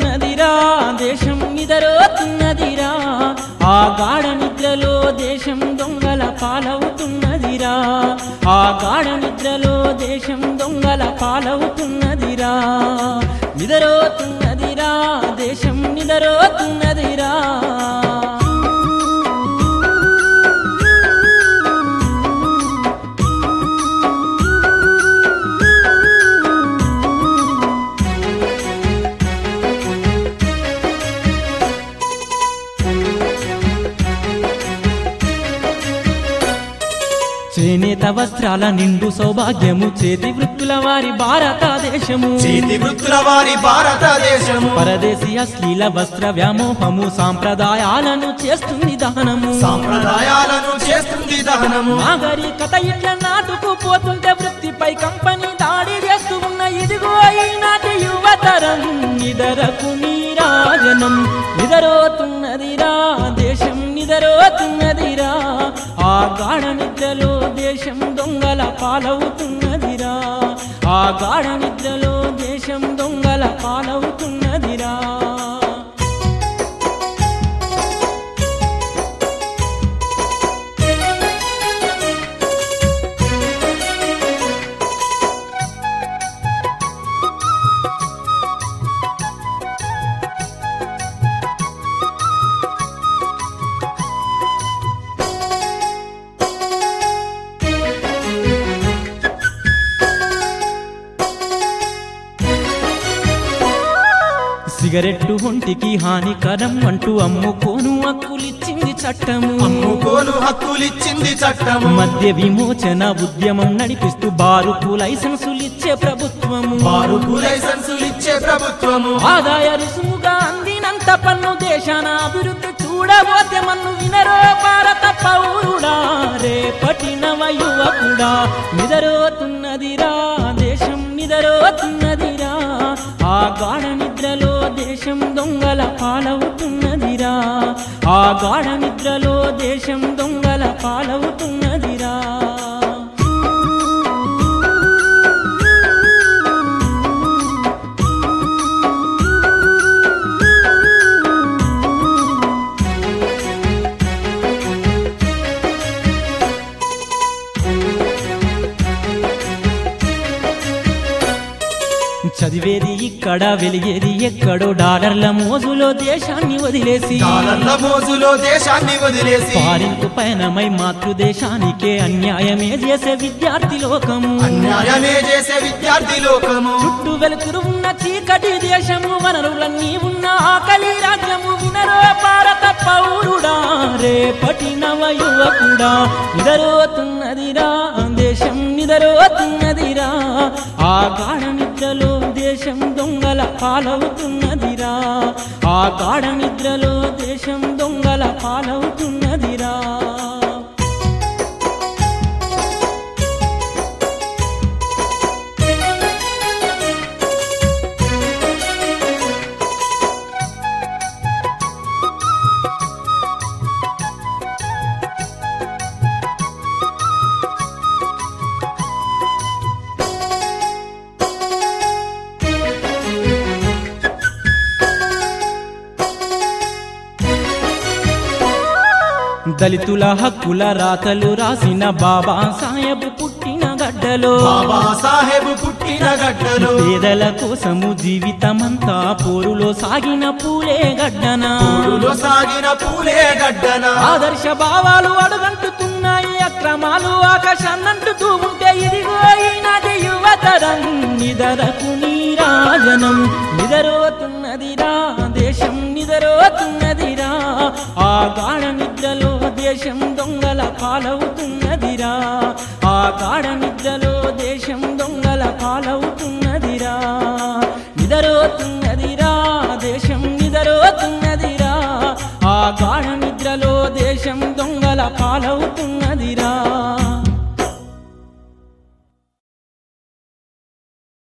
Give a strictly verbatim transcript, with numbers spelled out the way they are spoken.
నిదరోతున్నదిరా దేశం నిదరోతున్నదిరా ఆ గాఢ నిద్రలో దేశం దొంగల పాలవుతున్నదిరా ఆ గాఢ నిద్రలో దేశం దొంగల పాలవుతున్నదిరా నిదరోతున్నదిరా దేశం నిదరోతున్నదిరా చేనేత వస్త్రాల నిండు సౌభాగ్యము చేతి వృత్తుల వారి భారతదేశము చేతి వృత్తుల వారి భారతదేశము పరదేశీ అశ్లీల వస్త్ర వ్యామోహము సాంప్రదాయాలను చేస్తుంది దహనము సాంప్రదాయాలను చేస్తుంది దహనము నాగరికత ఇట్ల నాటుకుపోతుంటే వృత్తిపై కంపెనీ దాడి చేస్తూ ఉన్న ఇదిగో ఈనాటి యువతరం నిదరకు నీరాజనం నిదరోతున్నదిరా దేశం నిదరోతున్నదిరా ఆ గాఢ నిద్రలో దేశం దొంగల పాలవుతున్నదిరా ఆ గాఢ నిద్రలో దేశం దొంగల పాలవుతున్నదిరా సిగరెట్టు ఒంటికి హానికరం అంటూ అమ్ముకోను హక్కులిచ్చింది చట్టము అమ్ముకోను హక్కులిచ్చింది చట్టము మద్య విమోచన ఉద్యమం నడిపిస్తూ బారుకు లైసెన్సులిచ్చే ప్రభుత్వము బారుకు లైసెన్సులిచ్చే ప్రభుత్వము ఆదాయ రుసుముగా అందినంత పన్ను దేశాన అభివృద్ధి చూడబోతే మన్ను వినరో భారత పౌరుడా రేపటి నవ యువకుడా నిదరోతున్నదిరా దేశం నిదరోతున్నదిరా ఆ గాఢ నిద్రలో దేశం దొంగల పాలవుతున్నదిరా ఆ గాఢ నిద్రలో దేశం దొంగల పాలవుతున్నదిరా చదివేది ఇక్కడ వెలిగేది ఎక్కడో డాలర్ల మోజులో దేశాన్ని వదిలేసి డాలర్ల మోజులో దేశాన్ని వదిలేసి ఫారిన్కు పయనమై మాతృదేశానికే అన్యాయమే చేసే విద్యార్థి లోకము అన్యాయమే చేసే విద్యార్థి లోకము చుట్టూ వెలుతురు ఉన్న చీకటి దేశము వనరులన్నీ ఉన్న ఆకలి రాజ్యము వినరో భారత పౌరుడా రేపటి నవ యువకుడా నిదరోతున్నదిరా దేశం నిదరోతున్నదిరా ఆ గాఢ నిద్రలో దేశం దొంగల పాలవుతున్నదిరా ఆ గాఢ నిద్రలో దేశం దొంగల పాలవుతున్నదిరా దళితుల హక్కుల రాతలు రాసిన బాబా సాహెబ్ పుట్టిన గడ్డలో బాబా సాహెబ్ పుట్టిన గడ్డలో పేదల కోసము జీవితమంతా పోరులో సాగిన పూలే గడ్డన పూలులో సాగిన పూలే గడ్డన ఆదర్శ భావాలు అడుగంటుతున్నాయి అక్రమాలు ఆకాశాన్నంటుతూ ఉంటే ఇదిగో ఈనాటి యువతరం నిదరకు నీరాజనం నిదరోతున్నదిరా దేశం నిదరోతున్నదిరా ఆ గాఢ నిద్రలో దేశం దొంగల పాలవుతున్నదిరా ఆ గాఢ నిద్రలో దేశం దొంగల పాలవుతున్నదిరా నిదరోతున్నదిరా దేశం నిదరోతున్నదిరా ఆ గాఢ నిద్రలో దేశం దొంగల పాలవుతున్నదిరా